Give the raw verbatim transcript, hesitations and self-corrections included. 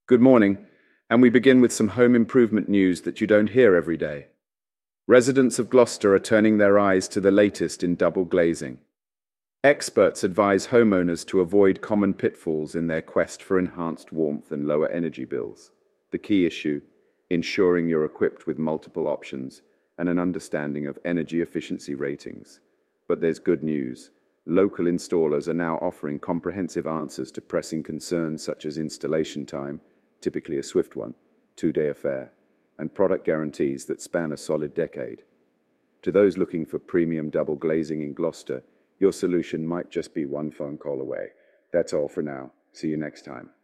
Good morning, and we begin with some home improvement news that you don't hear every day. Residents of Gloucester are turning their eyes to the latest in double glazing. Experts advise homeowners to avoid common pitfalls in their quest for enhanced warmth and lower energy bills. The key issue, ensuring you're equipped with multiple options and an understanding of energy efficiency ratings. But there's good news. Local installers are now offering comprehensive answers to pressing concerns such as installation time, typically a swift one, two-day affair, and product guarantees that span a solid decade. To those looking for premium double glazing in Gloucester, your solution might just be one phone call away. That's all for now. See you next time.